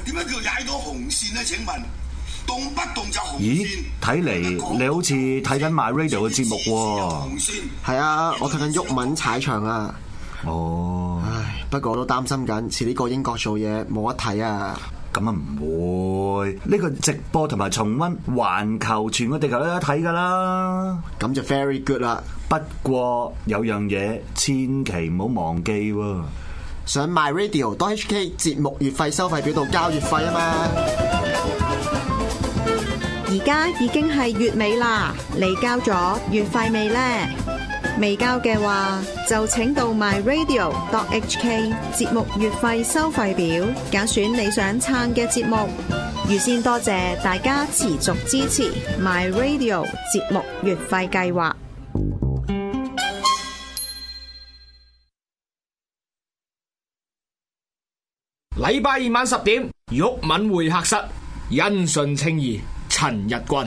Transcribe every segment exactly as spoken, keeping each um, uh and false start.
點樣叫踩到紅線咧？請問動不動就紅線？ 咦，睇嚟你好似睇緊 My Radio 嘅節目喎。 係啊，我睇緊毓民踩場啊。 哦， 唉，不過我都擔心緊，遲啲過英國做嘢冇得睇啊。 咁啊唔會，呢個直播同埋重溫環球全個地球都有得睇㗎啦。 咁就 very good 啦。 不過有樣嘢千祈唔好忘記喎， 上 My Radio dot H K 節目月費收費表度交月費啊嘛。 而家已經係月尾啦，你交咗月費未呢？未交嘅話，就請到 My Radio dot H K 節目月費收費表，揀選你想撐嘅節目。預先多謝大家持續支持 My Radio 節目月費計劃。 禮拜二晚十點，毓民會客室，因信稱義，陳日君。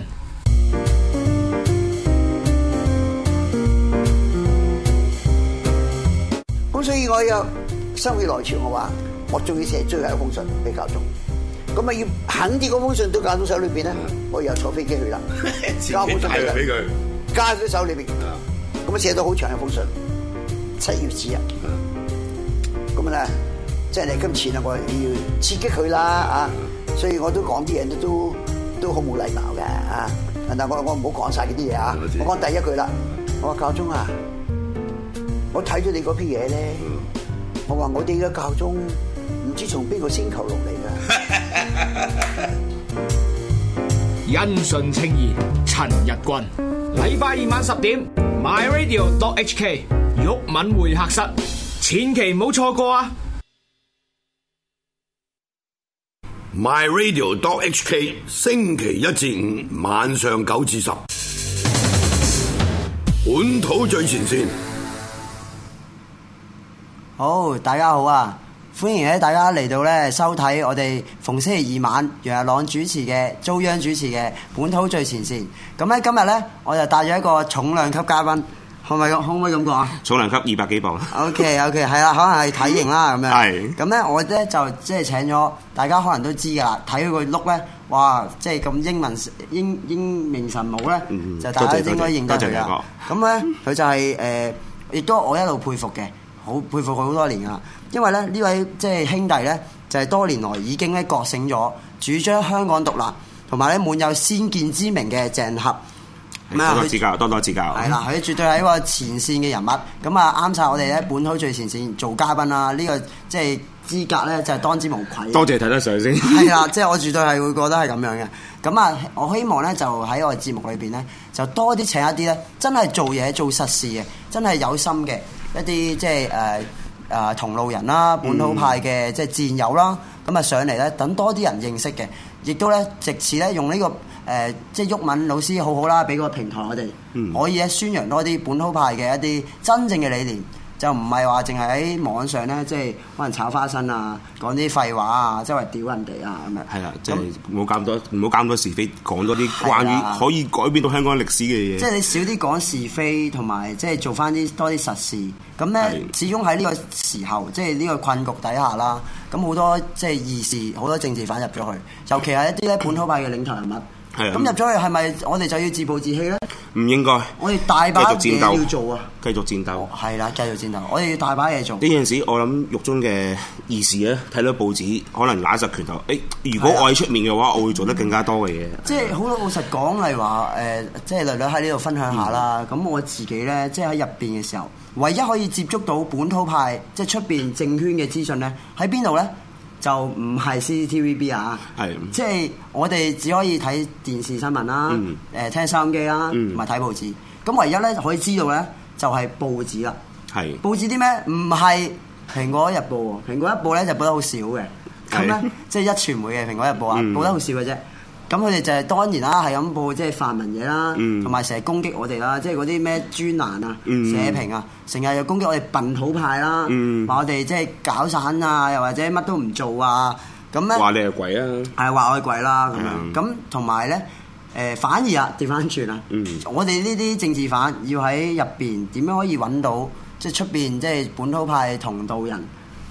咁所以我有心血來潮，我話我仲要寫最後一封信俾教宗，咁啊要肯啲嗰封信到教宗手裏邊咧，我又坐飛機去啦，交封信俾佢，加喺佢手裏邊，咁啊寫到好長一封信，七頁紙啊，咁啊咧，即係你今次啊，我要刺激佢啦啊，所以我都講啲嘢都都都好冇禮貌嘅啊，但係我我唔好講晒呢啲嘢啊，我講第一句啦，我話教宗啊。我睇咗你嗰批嘢咧，我話我哋嘅教宗唔知從邊個星球落嚟㗎。 因信稱義，陳日君。禮拜二晚十點 ，My Radio dot H K 毓民會客室，千祈唔好錯過啊 My Radio dot H K 星期一至五晚上九至十，本土最前線。 好，大家好啊！歡迎咧大家嚟到咧收睇我哋逢星期二晚楊日朗主持嘅、遭殃主持嘅本土最前線。咁咧今日咧我就帶咗一個重量級嘉賓，可唔可以可唔可以咁講啊？ 重量級二百幾磅。 OK OK， 係啦，可能係體型啦咁樣。 係。 咁咧我咧就即係請咗大家可能都知㗎啦，睇佢個 look 咧，哇！即係咁英文英英明神武咧，嗯、就大家應該認得佢啦。咁咧佢就係、是、誒，亦、呃、都我一路佩服嘅。好佩服佢好多年㗎，因為咧呢位即係兄弟咧，就係、是、多年來已經咧覺醒咗，主張香港獨立，同埋咧滿有先見之明嘅鄭合。 多多指教，多多指教。係啦，佢絕對係一個前線嘅人物。咁啊啱晒我哋咧本土最前線做嘉賓啦，呢、這個即係資格咧就係當之無愧。 多謝睇得上先。 係啦，即係我絕對係會覺得係咁樣嘅。咁啊，我希望咧就喺我哋節目裏邊咧，就多啲請一啲咧真係做嘢做實事嘅，真係有心嘅。一啲即係誒誒同路人啦，本土派嘅即係戰友啦，咁啊上嚟咧，等多啲人認識嘅，亦都咧藉此咧用呢、這個誒、呃、即係毓民老師好好啦，俾個平台我哋，嗯、可以咧宣揚多啲本土派嘅一啲真正嘅理念。就唔係話淨係喺網上咧，即係可能炒花生啊，講啲廢話啊，周圍屌人哋啊咁樣。 係啦，即係唔好咁多，唔好咁多是非，講多啲關於可以改變到香港歷史嘅嘢。 即係你少啲講是非，同埋即係做翻啲多啲實事。咁咧，始終喺呢個時候，即係呢個困局底下啦。咁好多即係義士，好多政治犯入咗去，尤其係一啲咧本土派嘅領頭人物。咁入咗去係咪我哋就要自暴自棄咧？ 唔應該。 我哋大把嘢要做啊！ 繼續戰鬥。係啦，繼續戰鬥。我哋要大把嘢做。 呢陣時，我諗獄中嘅義士咧，睇到報紙，可能揦實拳頭。誒、欸，如果我喺出面嘅話，我會做得更加多嘅嘢。 即係好老實講，例如話誒，即係略略喺呢度分享下啦。咁、嗯、我自己咧，即係喺入邊嘅時候，唯一可以接觸到本土派，即係出邊政圈嘅資訊咧，喺邊度咧？就唔係 C C T V B 啊，即係我哋只可以睇電視新聞啦，誒、嗯呃、聽收音機啦，同埋睇報紙。咁唯一咧可以知道咧，就係、是、報紙啦。係報紙啲咩？唔係蘋果日報喎，蘋果日報咧就報得好少嘅。咁咧即係一傳媒嘅蘋果日報啊，報得好少嘅啫。咁佢哋就係當然啦，係咁報即係泛民嘢啦，同埋成日攻擊我哋啦，即係嗰啲咩專欄啊、嗯、社評啊，成日又攻擊我哋笨土派啦，話、嗯、我哋即係搞散啊，又或者乜都唔做啊，咁咧話你係鬼啊， 係話我係鬼啦咁樣。咁同埋咧誒，反而啊調翻轉啊，我哋呢啲政治犯要喺入邊點樣可以揾到即係出邊即係本土派同道人？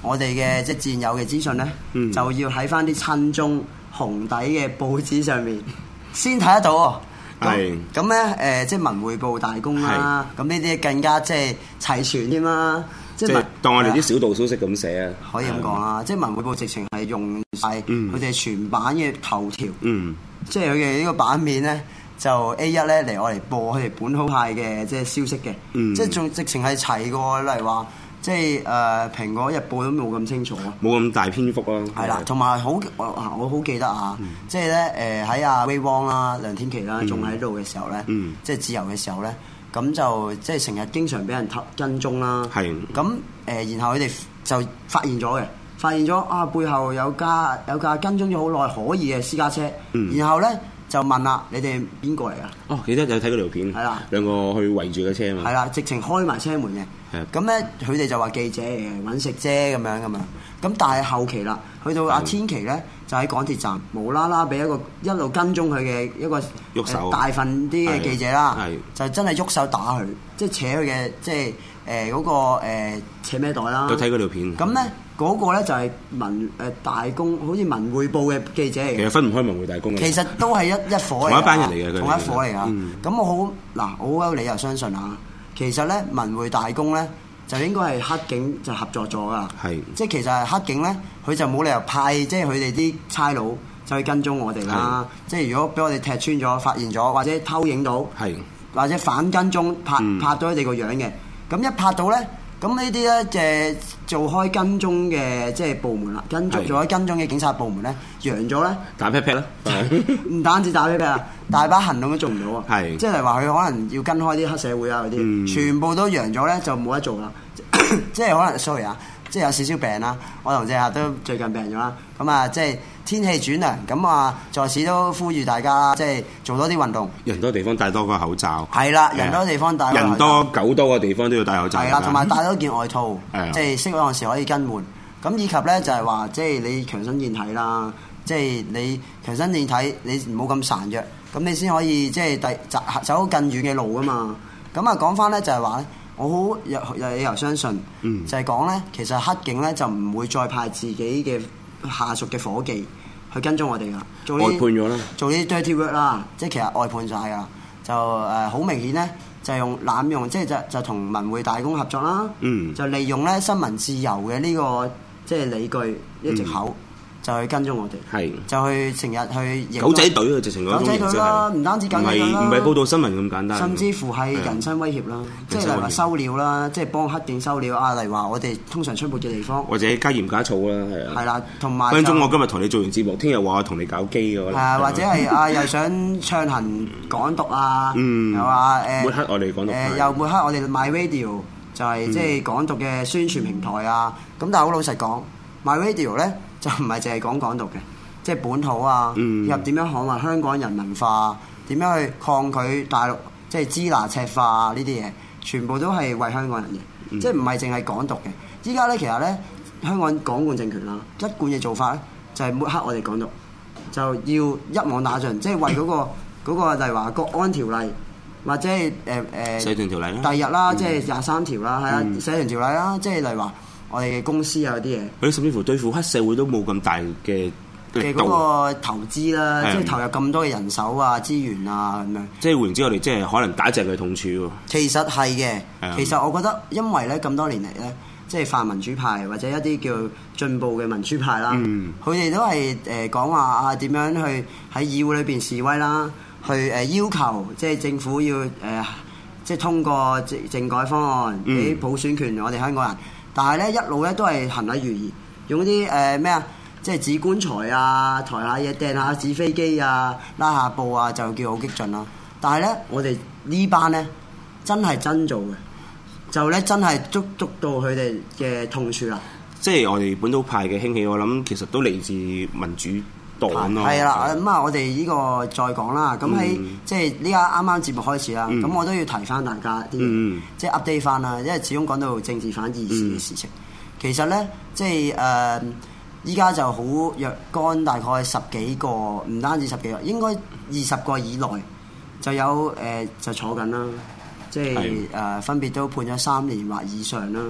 我哋嘅即係戰友嘅資訊咧， 嗯、 就要喺翻啲親中紅底嘅報紙上面先睇得到喎。 係咁咧誒，即係文匯報大公啦，咁呢啲更加即係齊全添啦。即係當我哋啲小道消息咁寫啊， 可以咁講啦。即係文匯報直情係用晒佢哋全版嘅頭條， 嗯、 即係佢哋呢個版面咧就 A 一咧嚟我嚟播佢哋本土派嘅即係消息嘅， 嗯、 即係仲直情係齊過例如話。即係誒、呃《蘋果日報》都冇咁清楚， 冇咁大篇幅啊。 係啦，同埋好我我好記得啊，嗯、即係咧誒喺阿威汪啦、梁天琦啦仲喺度嘅時候咧， 嗯、 即係自由嘅時候咧，咁就即係成日經常俾人跟蹤啦。係咁誒，然後佢哋就發現咗嘅，發現咗啊背後有架有架跟蹤咗好耐可疑嘅私家車，嗯、然後咧。就問啦，你哋邊個嚟㗎？ 哦，記得有睇嗰條片，係啦，兩個去圍住個車嘛。係啦， 直情開埋車門嘅。咁咧，佢哋就話記者嚟嘅，揾食啫咁樣咁樣。咁但係後期啦，去到阿天琪咧，就喺港鐵站無啦啦俾一個一路跟蹤佢嘅一個喐手大份啲嘅記者啦，就真係喐手打佢，即係扯佢嘅即係誒嗰個誒扯咩袋啦。 有睇嗰條片。 咁咧。嗰個咧就係文誒大公，好似文匯報嘅記者嚟嘅。 其實分唔開文匯大公嘅。 其實都係一一伙嚟。 同一班人嚟嘅， 同一伙嚟㗎。咁、嗯、我好嗱，我好有理由相信啊。其實咧，文匯大公咧就應該係黑警就合作咗㗎。係。即係其實係黑警咧，佢就冇理由派即係佢哋啲差佬就去跟蹤我哋啦。即係如果俾我哋踢穿咗、發現咗，或者偷影到，係或者反跟蹤拍、嗯、拍到佢哋個樣嘅，咁一拍到咧。咁呢啲咧嘅做開跟蹤嘅即係部門啦，跟蹤做開跟蹤嘅警察部門咧，揚咗咧打 pat pat 啦， 唔單止打 pat pat 啊，大把行動都做唔到啊， 係即係話佢可能要跟開啲黑社會啊嗰啲，嗯、全部都揚咗咧就冇得做啦，即係可能 sorry 啊，即係有少少病啦，我同隻客都最近病咗啦，咁啊即係。天氣轉涼，咁啊，在此都呼籲大家即係做多啲運動。 人多地方戴多個口罩。係啦，人多地方戴。 人多狗多嘅地方都要戴口罩。 係啦，同埋戴多件外套，即係適當時可以更換。咁以及咧就係話，即係你強身健體啦，即係你強身健體，你唔好咁孱弱，咁你先可以即係第走走更遠嘅路啊嘛。咁啊講翻咧就係話咧，我好有有理由相信，嗯、就係講咧，其實黑警咧就唔會再派自己嘅下屬嘅夥計去跟蹤我哋噶，做外判咗啦， 做啲 dirty work 啦，即係其實外判晒噶，就誒好、呃、明顯咧，就係用濫用，即係就就同文匯大公合作啦，嗯、就利用咧新聞自由嘅呢、這個即係理據呢個藉口。嗯就去跟蹤我哋，係就去成日去狗仔隊啊！直情嗰種狗仔隊啦，唔單止狗仔隊啦， 唔係報道新聞咁簡單， 甚至乎係人身威脅啦，即係例如話收料啦，即係幫黑警收料啊！例如話我哋通常出沒嘅地方， 或者加鹽加醋啦，係啊， 係啦，同埋分鐘我今日同你做完節目，聽日話我同你搞基嘅，係啊，或者係啊又想暢行港獨啊，又話誒抹黑我哋港獨， 誒又抹黑我哋 My Radio 就係即係港獨嘅宣傳平台啊！咁但係好老實講，My Radio 咧就唔係淨係講港獨嘅。即係本土啊，入點樣捍衞香港人文化，點樣去抗拒大陸，即係支那赤化呢啲嘢，全部都係為香港人嘅，嗯、即係唔係淨係港獨嘅。依家咧其實咧，香港港管政權啦，一貫嘅做法咧就係抹黑我哋港獨，就要一網打盡，即係為嗰、嗰個嗰、嗰個例如話國安條例或者係誒誒社團條例啦， 第日啦，嗯、即係廿三條啦，係啊、嗯，社團條例啦，即係例如話我哋嘅公司啊嗰啲嘢， 佢甚至乎對付黑社會都冇咁大嘅。 嘅嗰個投資啦，的即係投入咁多嘅人手啊、資源啊咁樣。即係換言之，我哋即係可能打正佢痛處喎。 其實係嘅，的其實我覺得因為咧咁多年嚟咧，即係泛民主派或者一啲叫進步嘅民主派啦，佢哋、嗯、都係誒講話啊點樣去喺議會裏邊示威啦，去誒要求即係政府要誒、呃、即係通過政改方案俾普選權我哋香港人，嗯、但係咧一路咧都係行禮如儀，用啲誒咩啊？即係紙棺材啊，抬下嘢、掟下紙飛機啊、拉下布啊，就叫好激進啦。但係咧，我哋呢班咧真係真做嘅，就咧真係捉捉到佢哋嘅痛處啦。 即係我哋本土派嘅興起，我諗其實都嚟自民主黨咯。 係啦，咁啊，我哋呢個再講啦。咁喺、嗯、即係呢家啱啱節目開始啦，咁、嗯、我都要提翻大家啲嘢，嗯、即係 update 翻啦。因為始終講到政治反義士嘅事情，嗯、其實咧即係誒。呃依家就好若干，大概十幾個，唔單止十幾個，應該二十個以內就有誒、呃、就坐緊啦，即係誒的、呃、分別都判咗三年或以上啦。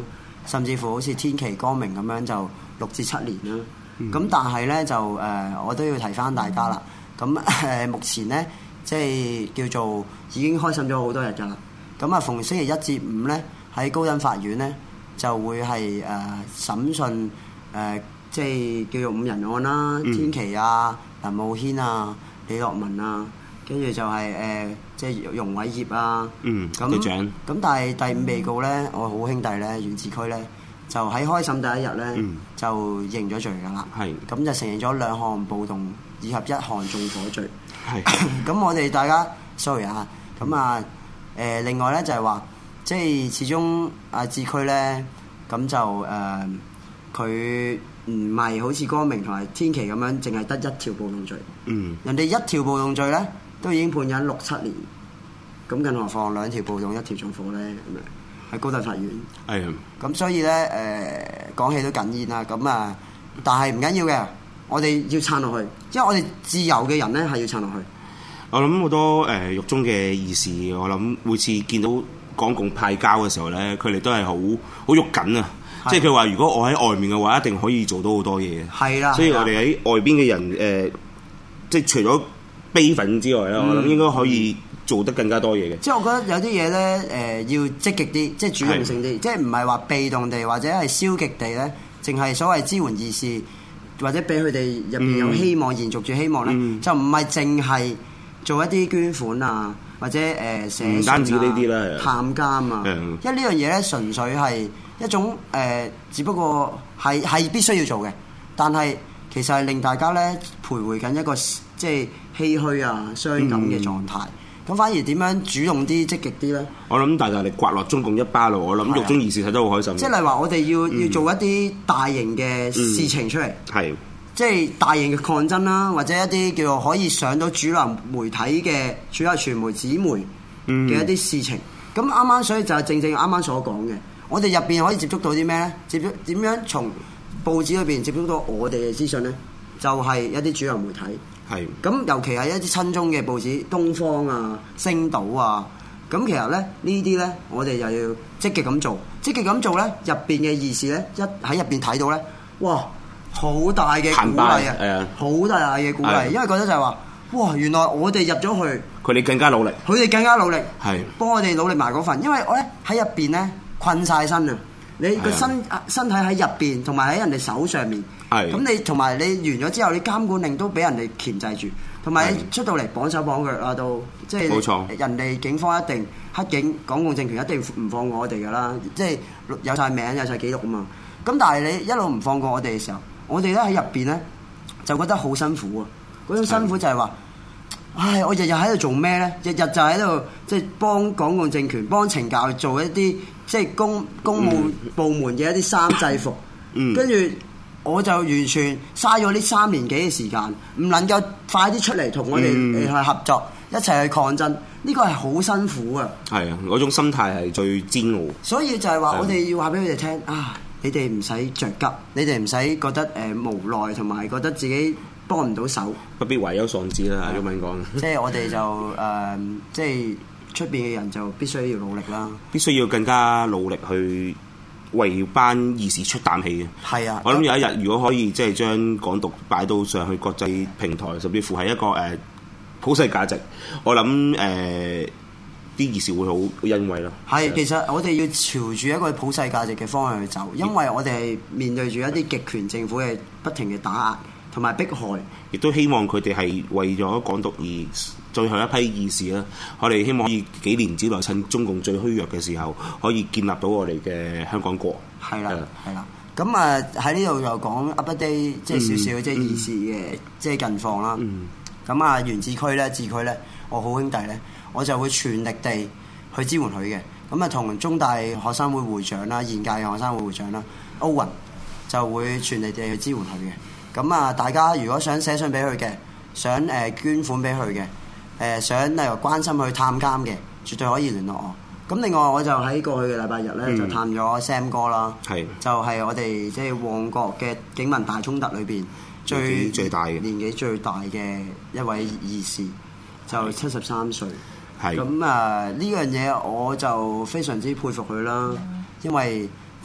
甚至乎好似天琪光明咁樣就六至七年啦。咁、嗯、但係咧就誒、呃，我都要提翻大家啦。咁誒、呃、目前咧即係叫做已經開審咗好多日㗎啦。咁啊，逢星期一至五咧喺高等法院咧就會係誒、呃、審訊誒、呃，即係叫做五人案啦，嗯、天琪啊、林慕軒啊、李樂文啊，跟住就係、是、誒、呃、即係容偉業啊。嗯，咁咁那，但係第五被告咧，我好兄弟咧，袁志區咧。就喺開審第一日咧，嗯、就認咗罪㗎啦。係咁就承認咗兩項暴動以及一項縱火罪。係咁，我哋大家 sorry 啊。咁啊誒，另外咧就係話，即係始終阿志區咧，咁就誒佢唔係好似光明同埋天琪咁樣，淨係得一條暴動罪。嗯，人哋一條暴動罪咧，都已經判緊六七年。咁更何況兩條暴動一條縱火咧咁樣。喺高等法院，係啊，咁所以咧，誒、呃、講起都哽咽啦，咁啊，但係唔緊要嘅，我哋要撐落去，因為我哋自由嘅人咧係要撐落去。 我諗好多誒獄中嘅義士，我諗每次見到港共派膠嘅時候咧，佢哋都係好好喐緊啊！即係佢話，如果我喺外面嘅話，一定可以做到好多嘢。係啦，所以我哋喺外邊嘅人誒、呃，即係除咗悲憤之外咧，嗯、我諗應該可以做得更加多嘢嘅，即係我覺得有啲嘢咧，誒、呃、要積極啲，即係主動性啲，即係唔係話被動地或者係消極地咧，淨係所謂支援義士或者俾佢哋入邊有希望、嗯、延續住希望咧，嗯、就唔係淨係做一啲捐款啊，或者誒寫信啊，唔單止呢啲啦，探監啊，嗯、因為呢樣嘢咧純粹係一種誒、呃，只不過係係必須要做嘅，但係其實係令大家咧徘徊緊一個即係唏噓啊、傷感嘅狀態。嗯咁反而點樣主動啲、積極啲咧？我諗大大力刮落中共一巴咯！我諗獄中義士睇得好開心。即係例如話，我哋要、嗯、要做一啲大型嘅事情出嚟，係、嗯、即係大型嘅抗爭啦，或者一啲叫做可以上到主流媒體嘅主流傳媒、紙媒嘅一啲事情。咁啱啱所以就係正正啱啱所講嘅，我哋入邊可以接觸到啲咩咧？接觸點樣從報紙裏邊接觸到我哋嘅資訊咧？就係、是、一啲主流媒體。係咁，尤其係一啲親中嘅報紙，東方啊、星島啊，咁其實咧呢啲咧，我哋又要積極咁做，積極咁做咧，入邊嘅義士咧，一喺入邊睇到咧，哇，好大嘅鼓勵啊，好大嘅鼓勵，因為覺得就係話，哇，原來我哋入咗去，佢哋更加努力，佢哋更加努力，係幫我哋努力埋嗰份，因為我咧喺入邊咧困晒身啊，你個身身體喺入邊，同埋喺人哋手上面。咁你同埋你完咗之後，你監管令都俾人哋鉗制住，同埋你出到嚟綁手綁腳啊，都即係冇錯，人哋警方一定黑警港共政權一定唔放過我哋噶啦，即係有晒名有晒記錄啊嘛。咁但係你一路唔放過我哋嘅時候，我哋咧喺入邊咧就覺得好辛苦啊！嗰種辛苦就係話，唉，我日日喺度做咩咧？日日就喺度即係幫港共政權、幫懲教做一啲即係公公務部門嘅一啲衫制服，跟住。嗯我就完全嘥咗呢三年幾嘅時間，唔能夠快啲出嚟同我哋去合作，嗯、一齊去抗爭。呢個係好辛苦啊！係啊，嗰種心態係最煎熬。所以就係話，我哋要話俾佢哋聽啊！你哋唔使着急，你哋唔使覺得誒、呃、無奈，同埋覺得自己幫唔到手，不必懷憂喪志啦。毓民講，即係我哋就誒、呃，即係出邊嘅人就必須要努力啦，必須要更加努力去。為班義士出啖氣嘅，係啊！我諗有一日，如果可以即係將港獨擺到上去國際平台，甚至乎係一個誒、呃、普世價值，我諗誒啲義士會好欣慰咯。係，其實我哋要朝住一個普世價值嘅方向去走，因為我哋係面對住一啲極權政府嘅不停嘅打壓同埋迫害，亦都希望佢哋係為咗港獨而最後一批義士啦。我哋希望可以幾年之內，趁中共最虛弱嘅時候，可以建立到我哋嘅香港國。係啦，係啦。咁啊喺呢度又講 update，即係少少即係義士嘅即係近況啦。咁啊原志區咧，志區咧，我好兄弟咧，我就會全力地去支援佢嘅。咁啊同中大學生會會長啦，現屆嘅學生會會長啦，歐雲就會全力地去支援佢嘅。咁啊，大家如果想寫信俾佢嘅，想誒、呃、捐款俾佢嘅，誒、呃、想例如關心佢探監嘅，絕對可以聯絡我。咁另外我就喺過去嘅禮拜日咧，嗯、就探咗 Sam 哥啦，係就係我哋即係旺角嘅警民大衝突裏邊最最大嘅年紀最大嘅一位義士，就七十三歲。係咁啊，呢樣嘢我就非常之佩服佢啦，因為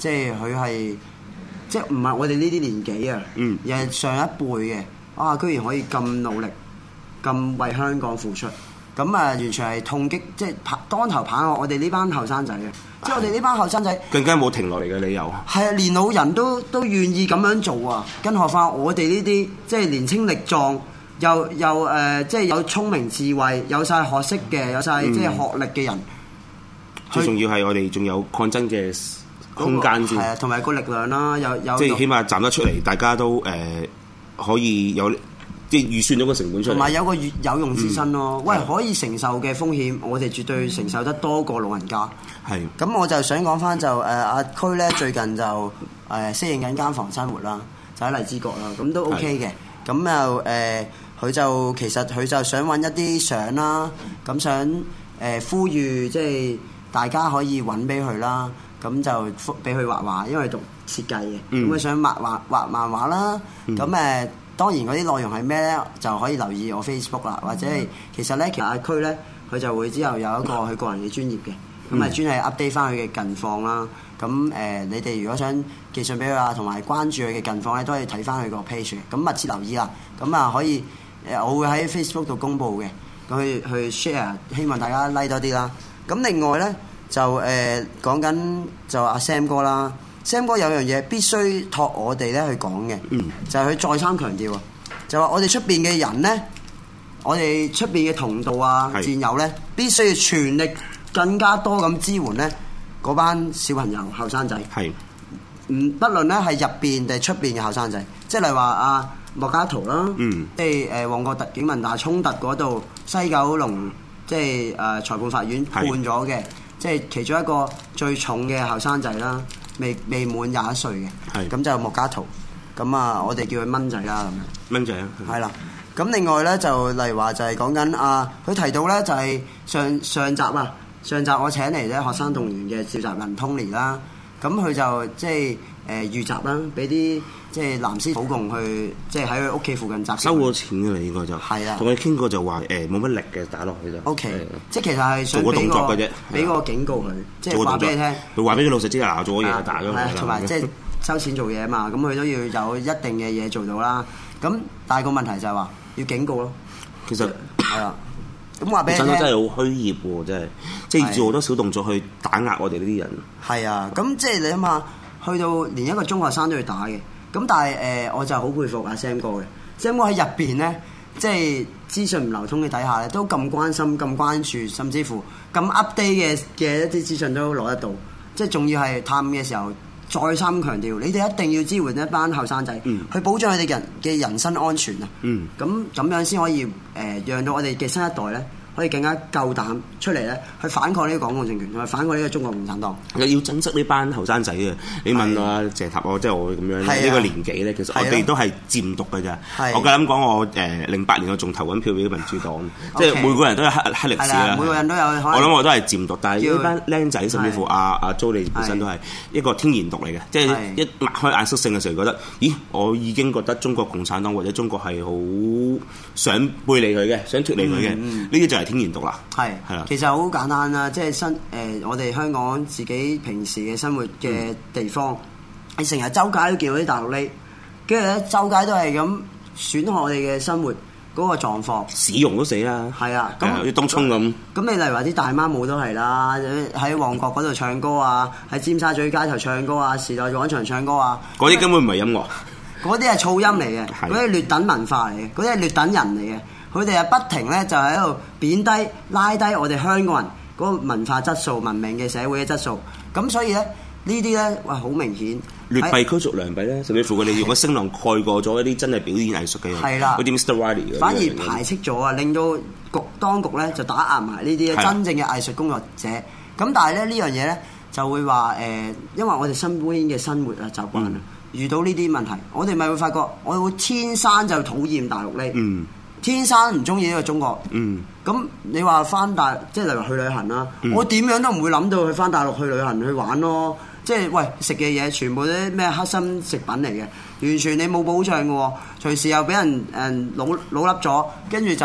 即係佢係即係唔係我哋呢啲年紀啊， 嗯， 而係上一輩嘅，啊，居然可以咁努力，咁為香港付出，咁啊完全係痛擊，即係當頭棒喝我哋呢班後生仔嘅，即係我哋呢班後生仔更加冇停落嚟嘅理由。 係啊，連老人都都願意咁樣做啊，更何況我哋呢啲即係年青力壯。又又誒、呃，即係有聰明智慧，有晒學識嘅，有晒即係學歷嘅人。 嗯、最重要係我哋仲有抗爭嘅空間先。係啊，同埋個力量啦，有有。 即係起碼站得出嚟，大家都誒、呃、可以有即係預算咗個成本出嚟。 同埋有個有用之身咯。嗯、喂，可以承受嘅風險，我哋絕對承受得多過老人家。 係。咁我就想講翻就誒阿區咧，最近就誒、呃、適應緊監房生活啦，就喺荔枝角啦，咁都 OK 嘅。咁又誒。呃佢就其實佢就想揾一啲相啦，咁想誒、呃、呼籲即係大家可以揾俾佢啦，咁就俾佢畫畫，因為讀設計嘅，咁佢、嗯、想畫畫畫漫畫啦。咁誒、嗯、當然嗰啲內容係咩咧，就可以留意我 Facebook 啦，或者係其實咧，其實阿區咧佢就會之後有一個佢個人嘅專頁嘅，咁啊、嗯、專係 update 翻佢嘅近況啦。咁誒、呃、你哋如果想寄信俾佢啊，同埋關注佢嘅近況咧，都可以睇翻佢個 page 嘅，咁密切留意啦。咁啊可以。誒，我會喺 Facebook 度公佈嘅，咁去去 share，希望大家 like 多啲啦。咁另外咧就誒、呃、講緊就阿 Sam 哥啦 ，Sam 哥有樣嘢必須託我哋咧去講嘅，嗯、就係佢再三強調啊，就話我哋出邊嘅人咧，我哋出邊嘅同道啊、戰友咧，必須要全力更加多咁支援咧嗰班小朋友、後生仔。係，唔不論咧係入邊定係出邊嘅後生仔，即係例如話啊。莫家圖啦，嗯、即係誒旺角特警民大衝突嗰度，西九龍即係誒、呃、裁判法院判咗嘅，是即係其中一個最重嘅後生仔啦，未未滿廿一歲嘅，咁是就莫家圖，咁啊我哋叫佢蚊仔啦咁樣。蚊仔啊，係啦。咁另外咧就例如話就係講緊啊，佢提到咧就係上上集啊，上集我請嚟咧學生動員嘅召集人 Tony 啦，咁佢就即係誒預習啦，俾啲。即係藍絲土共去，即係喺佢屋企附近集收過錢嘅啦，應該就係啊。同佢傾過就話誒冇乜力嘅打落去就。 O K，即係其實係想做個動作嘅啫， 俾個警告佢，即係話俾你聽。 佢話俾啲老實知啊，做咗嘢打㗎嘛。 同埋即係收錢做嘢啊嘛，咁佢都要有一定嘅嘢做到啦。咁但係個問題就係話要警告咯。其實係啊，咁話俾你聽。真係好虛偽喎，真係，即係做好多小動作去打壓我哋呢啲人。 係啊，咁即係你諗下，去到連一個中學生都要打嘅。咁但係誒、呃，我就好佩服阿 Sam 哥嘅，Sam 哥喺入邊咧，即係資訊唔流通嘅底下咧，都咁關心、咁關注，甚至乎咁 update 嘅嘅一啲資訊都攞得到，即係仲要係探嘅時候再三強調，你哋一定要支援一班後生仔，嗯、去保障佢哋人嘅人身安全啊！咁咁、嗯、樣先可以誒、呃，讓到我哋嘅新一代咧。可以更加夠膽出嚟咧，去反抗呢個港共政權，同埋反抗呢個中國共產黨。 要珍惜呢班後生仔嘅。你問我謝塔，我即係我咁樣呢個年紀咧，其實我哋都係漸讀嘅咋。我夠膽講，我誒零八年我仲投緊票俾民主黨，即係每個人都有黑黑歷史啦。 每個人都有。我諗我都係漸讀，但係呢班僆仔甚至乎阿阿 Jo 你本身都係一個天然獨嚟嘅，即係一擘開眼識性嘅時候，覺得咦，我已經覺得中國共產黨或者中國係好想背離佢嘅，想脫離佢嘅，呢啲就係天然獨啦。係係啦， 其實好簡單啦，即係新誒我哋香港自己平時嘅生活嘅地方，你成日周街都見到啲大陸呢，跟住咧周街都係咁損害我哋嘅生活嗰個狀況， 市容都死啦。係啊，咁啲東涌咁。咁你例如話啲大媽舞都係啦，喺旺角嗰度唱歌啊，喺尖沙咀街頭唱歌啊，時代廣場唱歌啊， 嗰啲根本唔係音樂， 嗰啲係噪音嚟嘅，嗰啲係劣等文化嚟嘅，嗰啲係劣等人嚟嘅。佢哋係不停咧，就喺度貶低、拉低我哋香港人嗰個文化質素、文明嘅社會嘅質素。咁所以咧，呢啲咧，哇，好明顯劣幣驅逐良幣咧，甚至乎佢哋用個聲浪蓋過咗一啲真係表演藝術嘅人，係啦，嗰啲 Mister Riley 反而排斥咗啊，令到局當局咧就打壓埋呢啲真正嘅藝術工作者。咁但係咧呢樣嘢咧就會話誒、呃，因為我哋身邊嘅生活啊習慣啊，嗯、遇到呢啲問題，我哋咪會發覺我哋會天生就討厭大陸呢。嗯天生唔中意呢個中國，咁、嗯、你話翻大，即係例如去旅行啦，嗯、我點樣都唔會諗到去翻大陸去旅行去玩咯。即係喂食嘅嘢全部都咩黑心食品嚟嘅，完全你冇保障嘅喎，隨時又俾人誒老老笠咗，跟住就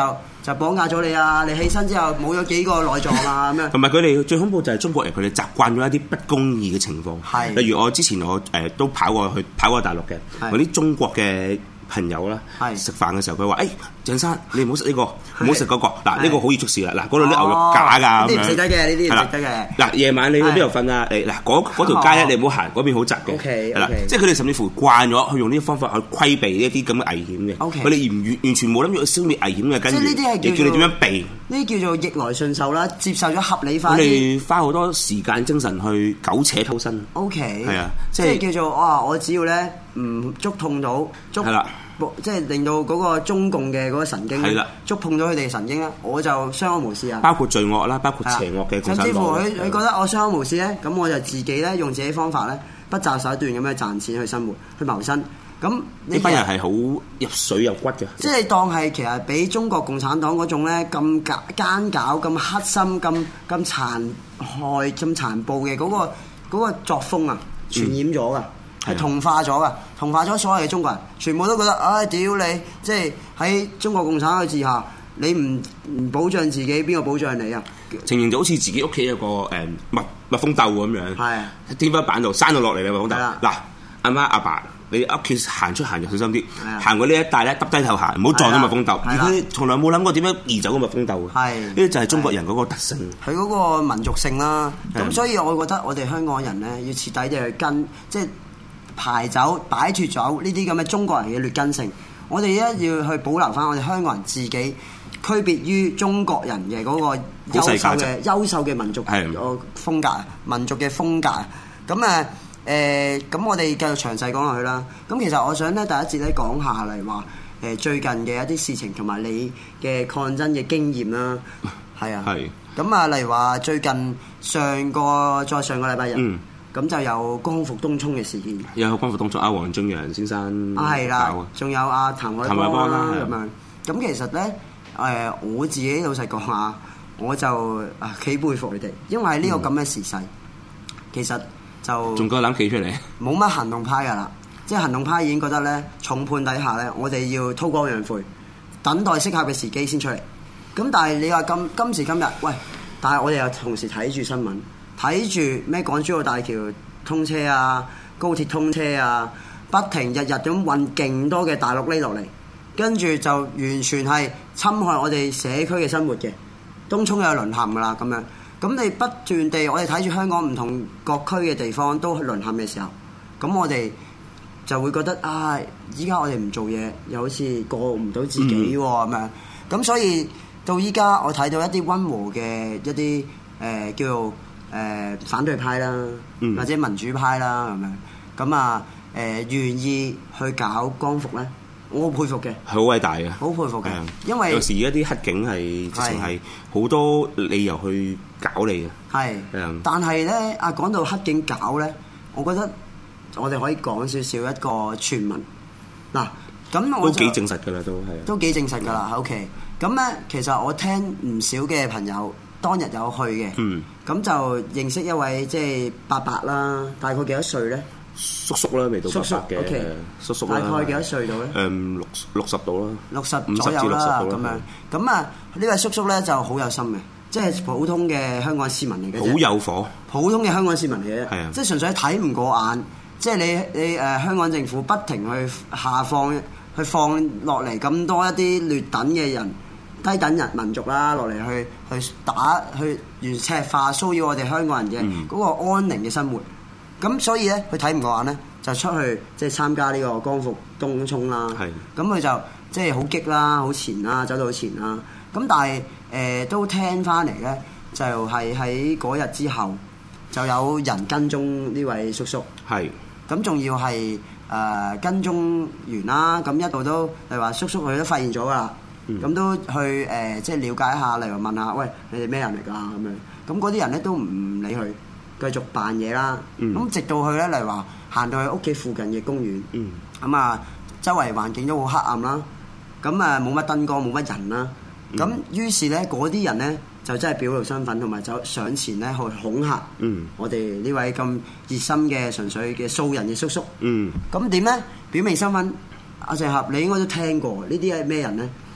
就綁架咗你啊！你起身之後冇咗幾個內臟啊咁樣。 同埋佢哋最恐怖就係中國人，佢哋習慣咗一啲不公義嘅情況。 係， 例如我之前我誒、呃、都跑過去跑過大陸嘅，我啲中國嘅朋友啦，食飯嘅時候佢話：誒鄭生，你唔好食呢個，唔好食嗰個。嗱呢個好易出事啦！嗱嗰度啲牛肉假㗎咁樣。呢啲唔食得嘅，呢啲唔食得嘅。嗱夜晚你去邊度瞓啊？誒嗱嗰嗰條街咧，你唔好行，嗰邊好窄嘅。 OK， 係啦，即係佢哋甚至乎慣咗去用呢啲方法去規避呢啲咁嘅危險嘅。 OK， 佢哋完完全冇諗住去消滅危險嘅根源。 即係呢啲係叫你點樣避？ 呢啲叫做逆來順受啦，接受咗合理化。 我哋花好多時間精神去苟且偷生。 OK， 係啊， 即係叫做哇！我只要咧唔觸痛到觸。係啦。即係令到嗰個中共嘅嗰個神經咧，觸碰咗佢哋神經咧，我就相安無事啊！ 包括罪惡啦，包括邪惡嘅共產黨。甚至乎佢佢覺得我相安無事咧，咁我就自己咧用自己方法咧，不擇手段咁樣賺錢去生活、去謀生。咁呢班人係好入水入骨嘅。 即係當係其實俾中國共產黨嗰種咧咁奸狡、咁黑心、咁咁殘害、咁殘暴嘅嗰個嗰個作風啊，傳染咗噶。係同化咗噶，同化咗所有嘅中國人，全部都覺得，唉、哎，屌你！即係喺中國共產黨嘅治下，你唔唔保障自己，邊個保障你啊？ 情形就好似自己屋企有個誒蜜蜜蜂竇咁樣， 喺天花板度生到落嚟嘅蜜蜂竇。嗱，阿媽阿爸，你屋企行出行入小心啲，行過呢一帶咧，耷低頭行，唔好撞到蜜蜂竇。而佢從來冇諗過點樣移走個蜜蜂竇嘅。係呢啲就係中國人嗰個特性， 佢嗰個民族性啦。咁所以我覺得我哋香港人咧，要徹底地去跟，即係。排走、擺脱咗呢啲咁嘅中國人嘅劣根性，我哋一要去保留翻我哋香港人自己區別於中國人嘅嗰個優秀嘅優秀嘅民族個風格、民族嘅風格。咁啊誒，咁、呃、我哋繼續詳細講落去啦。咁其實我想咧第一節咧講下嚟話誒最近嘅一啲事情同埋你嘅抗爭嘅經驗啦。係啊，係。咁啊，例如話最近上個再上個禮拜日。嗯咁就有光復東涌嘅事件， 有光復東涌阿黃俊陽先生啊，係啦，仲有阿譚海波啦咁樣。咁其實咧，誒、呃、我自己老實講下，我就啊幾佩服你哋，因為喺呢個咁嘅時勢，嗯、其實就仲夠膽企出嚟， 冇乜行動派噶啦，即係行動派已經覺得咧重判底下咧，我哋要韜光養晦，等待適合嘅時機先出嚟。咁但係你話今今時今日，喂，但係我哋又同時睇住新聞。睇住咩港珠澳大橋通車啊，高鐵通車啊，不停日日咁運勁多嘅大陸呢落嚟，跟住就完全係侵害我哋社區嘅生活嘅，東涌又淪陷噶啦咁樣。咁你不斷地，我哋睇住香港唔同各區嘅地方都淪陷嘅時候，咁我哋就會覺得啊，依家我哋唔做嘢，又好似過唔到自己喎咁樣。咁所以到依家我睇到一啲溫和嘅一啲誒、呃、叫做。誒、呃、反對派啦，嗯、或者民主派啦咁樣，咁啊誒願意去搞光復咧，我好佩服嘅， 係好偉大嘅， 好佩服嘅，嗯、因為有時一啲黑警係直情係好多理由去搞你嘅，係，嗯、但係咧啊講到黑警搞咧，我覺得我哋可以講少少一個傳聞，嗱咁我都幾證實㗎啦，都係， 都幾證實㗎啦 ，OK，咁咧其實我聽唔少嘅朋友。當日有去嘅，咁、嗯、就認識一位即係伯伯啦，大概幾多歲咧？ 叔叔啦，未到伯伯嘅，叔叔，okay，叔叔大概幾多歲到咧？ 誒六六十度啦， 六十左右啦咁樣。咁啊呢位叔叔咧就好有心嘅，即係普通嘅香港市民嚟嘅， 好有火， 普通嘅香港市民嚟嘅，係啊，即係純粹睇唔過眼，即係你你誒、呃、香港政府不停去下放去放落嚟咁多一啲劣等嘅人。低等人民族啦，落嚟去去打去完赤化騷擾我哋香港人嘅嗰個安寧嘅生活，咁、嗯、所以咧佢睇唔過眼咧，就出去即係參加呢個光復東涌啦。係，咁佢就即係好激啦，好前啦，走到好前啦。咁但係誒、呃、都聽翻嚟咧，就係喺嗰日之後就有人跟蹤呢位叔叔。係，咁仲要係誒、呃、跟蹤完啦，咁一度都係話叔叔佢都發現咗噶啦。咁、嗯、都去誒、呃，即係了解一下，例如問下，喂，你哋咩人嚟㗎？咁樣，咁嗰啲人咧都唔理佢，繼續扮嘢啦。咁、嗯、直到去咧，例如話行到去屋企附近嘅公園，咁、嗯、啊，周圍環境都好黑暗啦，咁啊冇乜燈光，冇乜人啦。咁、嗯、於是咧，嗰啲人咧就真係表露身份，同埋走上前咧去恐嚇我哋呢位咁熱心嘅純粹嘅素人嘅叔叔。咁點咧？表明身份，阿鄭俠，你應該都聽過，呢啲係咩人咧？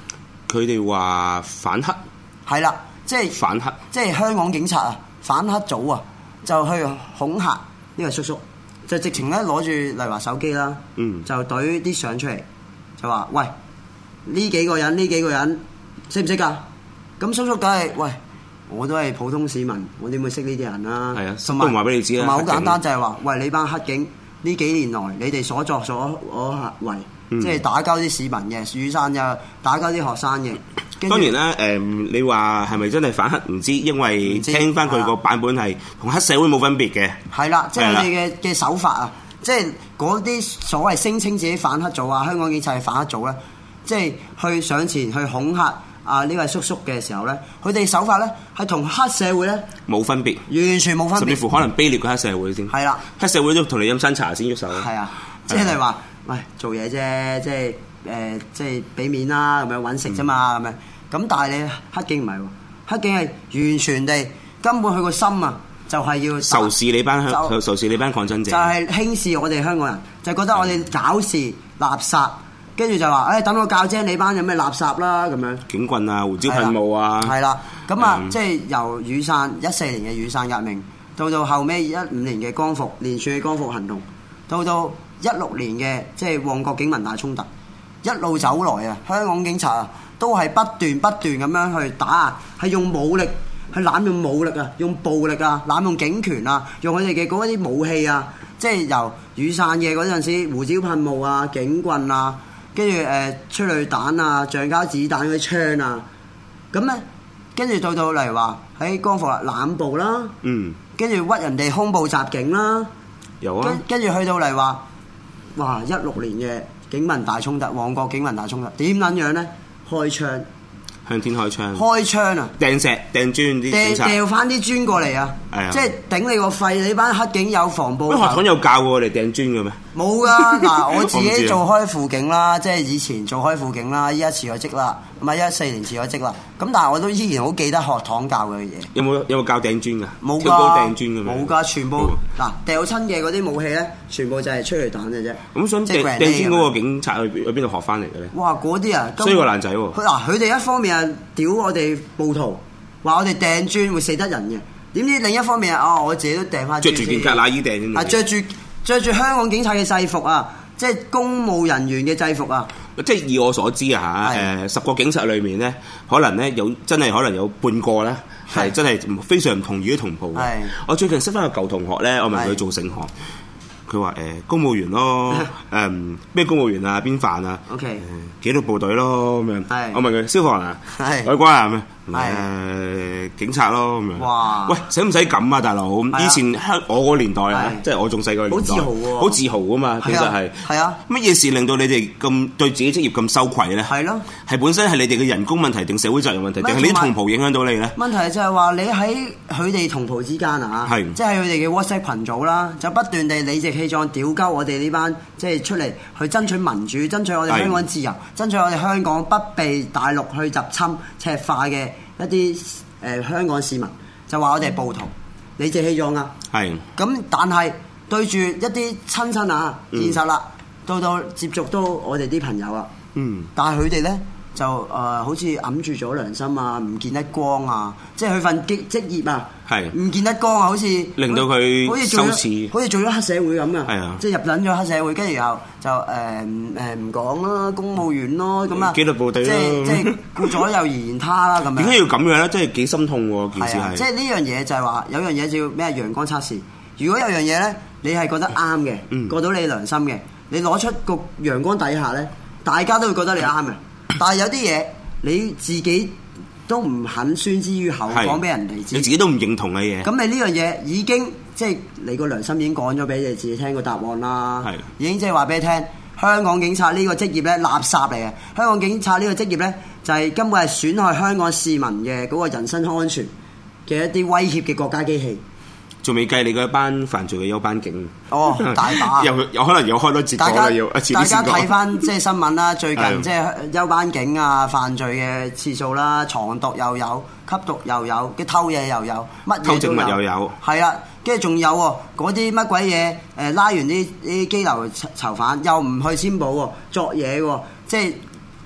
佢哋話反黑係啦，即係反黑， 即係香港警察啊，反黑組啊，就去恐嚇呢個叔叔，就直情咧攞住例如話手機啦， 嗯， 就懟啲相出嚟，就話喂呢幾個人呢幾個人識唔識㗎？咁叔叔梗係喂，我都係普通市民，我點會識呢啲人啊？ 係啊， 同埋都唔話俾你知啦。 同埋好簡單就係話，喂你班黑警呢幾年來你哋所作所為，嗯、即係打交啲市民嘅，雨傘又打交啲學生嘅。 當然啦，誒、呃，你話係咪真係反黑唔知，因為聽翻佢個版本係同黑社會冇分別嘅。係啦， 即係佢哋嘅嘅手法啊，即係嗰啲所謂聲稱自己反黑組啊，香港警察係反黑組咧，即係去上前去恐嚇啊呢位叔叔嘅時候咧，佢哋手法咧係同黑社會咧冇分別， 完全冇分別， 甚至乎可能卑劣過黑社會先。係啦，黑社會都同你飲餐茶先喐手。 係啊，即係你話喂做嘢啫，即係。誒、呃，即係俾面啦，咁樣揾食啫嘛，咁樣。咁但係你黑警唔係喎，黑警係完全地根本佢個心啊，就係要仇視你班香，仇視你班抗爭者， 就係輕視我哋香港人，就覺得我哋搞事垃圾，跟住就話誒、哎，等我教精你班有咩垃圾啦，咁樣。 警棍啊，胡椒噴霧啊， 係啦。咁啊，嗯、即係由雨傘一四年嘅雨傘革命，到到後尾一五年嘅光復連串嘅光復行動，到到一六年嘅即係旺角警民大衝突。一路走來啊，香港警察啊，都係不斷不斷咁樣去打壓，係用武力，係濫用武力啊，用暴力啊，濫用警權啊，用佢哋嘅嗰啲武器啊，即係由雨傘嘅嗰陣時胡椒噴霧啊、警棍啊，跟住誒催淚彈啊、橡膠子彈嗰啲槍啊，咁咧跟住到到例如話喺光復啦濫暴啦，嗯，跟住屈人哋兇暴襲警啦，有啊，跟跟住去到嚟話，哇一六年嘅。警民大衝突，旺角警民大衝突點撚樣咧？開槍，向天開槍，開槍啊！ 掟石、掟磚啲警察， 掉翻啲磚過嚟啊！即係頂你個肺！你班黑警有防暴。 學堂有教過我哋掟磚嘅咩？ 冇㗎！嗱，我自己做開輔警啦，即係以前做開輔警啦，依家辭咗職啦，唔係一四年辭咗職啦。咁但係我都依然好記得學堂教嘅嘢。 有冇有冇教掟磚㗎？ 冇㗎， 掟磚嘅咩？ 冇㗎，全部嗱掉親嘅嗰啲武器咧，全部就係催淚彈嘅啫。 咁想掟掟磚嗰個警察去去邊度學翻嚟嘅咧？ 哇！嗰啲啊， 衰個爛仔喎！ 嗱，佢哋一方面係屌我哋暴徒，話我哋掟磚會死得人嘅。點知另一方面啊，我自己都掟翻。 着住件格乸衣掟啊！着住着住香港警察嘅制服啊！即係公務人員嘅制服啊！ 即係以我所知啊嚇，誒十個警察裏面咧，可能咧有真係可能有半個咧係真係非常唔同意啲同袍嘅。我最近識翻個舊同學咧，我問佢做聖行，佢話誒公務員咯，誒咩公務員啊，邊範啊 ？OK， 紀律部隊咯咁樣。我問佢消防啊，海關啊咩？誒警察咯咁樣。哇！喂，使唔使咁啊，大佬？以前香我個年代啊，即係我仲細個年代，好自豪喎，好自豪啊嘛。其實係係啊，乜嘢事令到你哋咁對自己職業咁羞愧咧？係咯，係本身係你哋嘅人工問題定社會責任問題，定係你啲同袍影響到你咧？問題就係話你喺佢哋同袍之間啊，即係佢哋嘅 WhatsApp 群組啦，就不斷地理直氣壯屌鳩我哋呢班即係出嚟去爭取民主、爭取我哋香港自由、爭取我哋香港不被大陸去入侵、赤化嘅一啲誒、呃、香港市民，就話我哋係暴徒，理直氣壯啊！係咁，但係對住一啲親親啊，現實啦，到到接觸到我哋啲朋友啊，嗯，但係佢哋咧就誒、呃、好似揞住咗良心啊，唔見得光啊，即係佢份職職業啊，係唔見得光啊，好似令到佢好似羞恥，好似做咗黑社會咁啊，係啊，即係入撚咗黑社會，跟住然後就誒誒唔講啦，公務員咯，咁啊紀律部隊咯，即係即係顧左右而言他啦，咁樣點解要咁樣咧？真係幾心痛喎！件事係即係呢樣嘢就係話有樣嘢叫咩陽光測試。如果有樣嘢咧，你係覺得啱嘅，嗯、過到你良心嘅，你攞出個陽光底下咧，大家都會覺得你啱嘅。但係有啲嘢你自己都唔肯宣之於口，講俾人哋知，你自己都唔認同嘅嘢。咁你呢樣嘢已經即係你個良心已經講咗俾你自己聽個答案啦。係已經即係話俾你聽，香港警察呢個職業咧垃圾嚟嘅。香港警察呢個職業咧就係、是、根本係損害香港市民嘅嗰個人身安全嘅一啲威脅嘅國家機器。仲未計你嗰班犯罪嘅休班警哦，大把有有可能有開多節講啦，要大家睇翻即係新聞啦，最近即係休班警啊犯罪嘅次數啦，藏毒又有，吸毒又有，嘅偷嘢又有，乜嘢偷植物又有，係啦，跟住仲有喎嗰啲乜鬼嘢誒拉完啲啲羈留囚犯又唔去簽保喎，作嘢喎，即係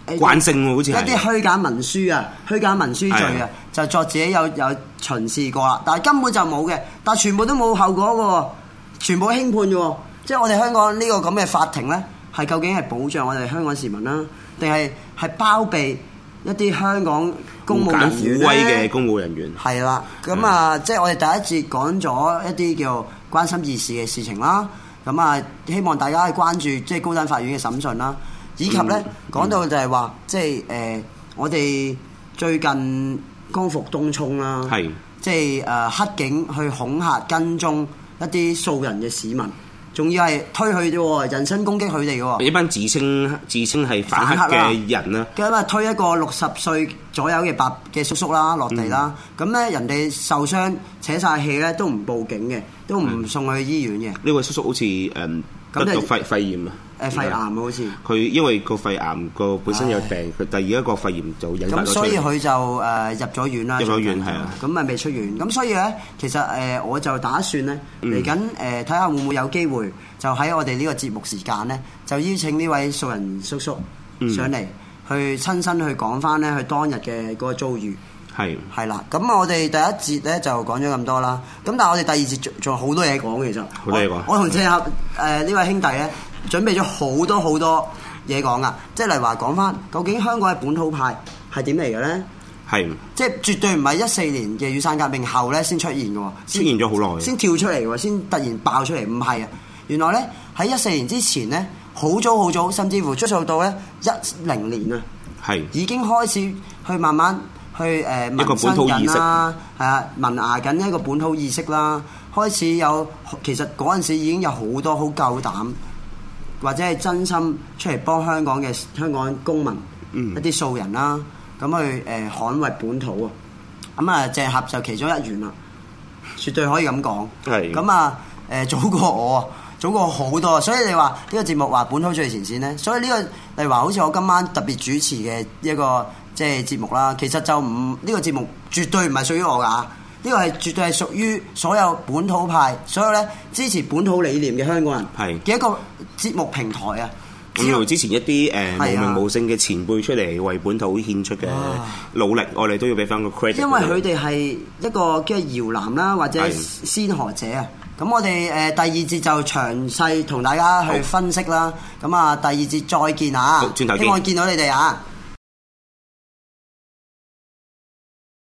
慣性喎，好似一啲虛假文書啊，虛假文書罪啊，就作自己有有巡視過啦，但係根本就冇嘅，但係全部都冇後果嘅喎，全部輕判嘅喎，即係我哋香港呢個咁嘅法庭咧，係究竟係保障我哋香港市民啦，定係係包庇一啲香港公務人員虎威嘅公務人員？ 係啦，咁啊，即係我哋第一節講咗一啲叫關心議事嘅事情啦，咁啊，希望大家去關注即係高等法院嘅審訊啦。以及咧講、嗯、到就係話，即係誒、呃，我哋最近光復東涌啦，係即係誒黑警去恐嚇跟蹤一啲素人嘅市民，仲要係推佢啫喎，人身攻擊佢哋喎。 呢班自稱自稱係反黑嘅人啦， 咁啊推一個六十歲左右嘅白嘅叔叔啦落地啦，咁咧、嗯、人哋受傷扯晒氣咧都唔報警嘅，都唔送去醫院嘅。呢、 嗯、位叔叔好似誒、嗯、得到肺肺炎啊。 誒肺癌好似佢因為個肺癌個本身有病，佢第二一個肺炎就引發咗出嚟。咁所以佢就誒、呃、入咗院啦。 入咗院係啊， 咁咪未出院。咁所以咧，其實誒、呃、我就打算咧嚟緊誒睇下會唔會有機會，就喺我哋呢個節目時間咧，就邀請呢位素人叔叔上嚟、嗯，去親身去講翻咧佢當日嘅嗰個遭遇。係係啦，咁我哋第一節咧就講咗咁多啦。咁但係我哋第二節仲仲有好多嘢講，其實好多嘢講。我同謝合誒呢位兄弟咧，準備咗好多好多嘢講噶，即係例如話講翻究竟香港嘅本土派係點嚟嘅咧？係即係絕對唔係一四年嘅雨傘革命後咧先出現嘅喎， 出現咗好耐， 先跳出嚟喎，先突然爆出嚟，唔係啊！原來咧喺一四年之前咧，好早好早，甚至乎追溯到咧一零年啊，係已經開始去慢慢。去誒萌生緊啦，係啊，萌芽緊一個本土意識啦，開始有其實嗰陣時已經有好多好夠膽或者係真心出嚟幫香港嘅香港公民、嗯、一啲素人啦，咁去誒、呃、捍衛本土啊，咁啊鄭合就其中一員啦，絕對可以咁講。係咁啊誒早過我，早過好多，所以你話呢個節目話本土最前線咧，所以呢、呢個例如話好似我今晚特別主持嘅一個。即係節目啦，其實就唔呢、呢個節目絕對唔係屬於我㗎，呢、呢個係絕對係屬於所有本土派、所有咧支持本土理念嘅香港人嘅一個節目平台啊！ 咁由之前一啲誒、呃、無名無姓嘅前輩出嚟為本土獻出嘅努力，我哋都要俾翻個 credit。 因為佢哋係一個嘅搖籃啦，或者先河者啊。咁我哋誒、呃、第二節就詳細同大家去分析啦。咁啊，第二節再見啊！轉頭見，希望見到你哋啊！